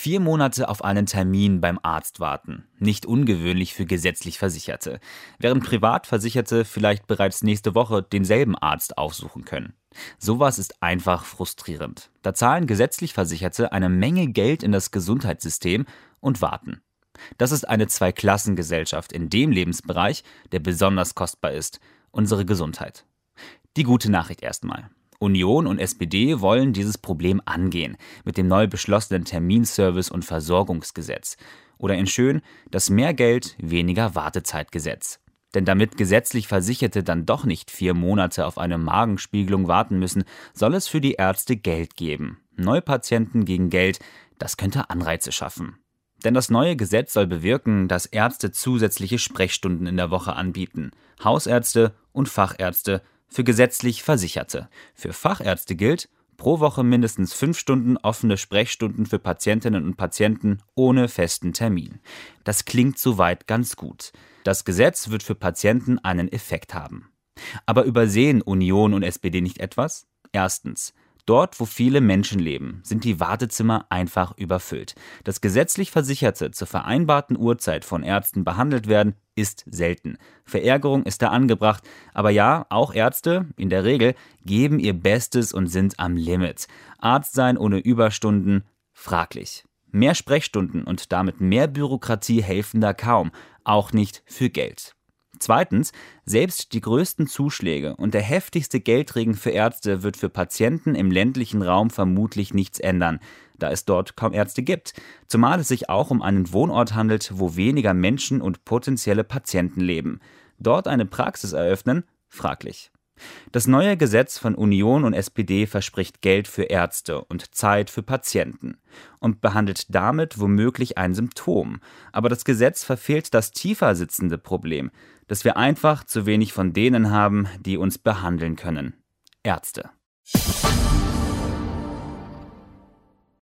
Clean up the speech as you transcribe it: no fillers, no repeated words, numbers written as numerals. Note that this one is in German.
4 Monate auf einen Termin beim Arzt warten. Nicht ungewöhnlich für gesetzlich Versicherte. Während Privatversicherte vielleicht bereits nächste Woche denselben Arzt aufsuchen können. Sowas ist einfach frustrierend. Da zahlen gesetzlich Versicherte eine Menge Geld in das Gesundheitssystem und warten. Das ist eine Zweiklassengesellschaft in dem Lebensbereich, der besonders kostbar ist: unsere Gesundheit. Die gute Nachricht erstmal. Union und SPD wollen dieses Problem angehen mit dem neu beschlossenen Terminservice- und Versorgungsgesetz. Oder in schön, das Mehr Geld, weniger Wartezeitgesetz. Denn damit gesetzlich Versicherte dann doch nicht 4 Monate auf eine Magenspiegelung warten müssen, soll es für die Ärzte Geld geben. Neupatienten gegen Geld, das könnte Anreize schaffen. Denn das neue Gesetz soll bewirken, dass Ärzte zusätzliche Sprechstunden in der Woche anbieten. Hausärzte und Fachärzte für gesetzlich Versicherte. Für Fachärzte gilt: pro Woche mindestens 5 Stunden offene Sprechstunden für Patientinnen und Patienten ohne festen Termin. Das klingt soweit ganz gut. Das Gesetz wird für Patienten einen Effekt haben. Aber übersehen Union und SPD nicht etwas? Erstens: Dort, wo viele Menschen leben, sind die Wartezimmer einfach überfüllt. Dass gesetzlich Versicherte zur vereinbarten Uhrzeit von Ärzten behandelt werden, ist selten. Verärgerung ist da angebracht, aber ja, auch Ärzte, in der Regel, geben ihr Bestes und sind am Limit. Arzt sein ohne Überstunden? Fraglich. Mehr Sprechstunden und damit mehr Bürokratie helfen da kaum, auch nicht für Geld. Zweitens, selbst die größten Zuschläge und der heftigste Geldregen für Ärzte wird für Patienten im ländlichen Raum vermutlich nichts ändern, da es dort kaum Ärzte gibt, zumal es sich auch um einen Wohnort handelt, wo weniger Menschen und potenzielle Patienten leben. Dort eine Praxis eröffnen? Fraglich. Das neue Gesetz von Union und SPD verspricht Geld für Ärzte und Zeit für Patienten und behandelt damit womöglich ein Symptom. Aber das Gesetz verfehlt das tiefer sitzende Problem, dass wir einfach zu wenig von denen haben, die uns behandeln können: Ärzte.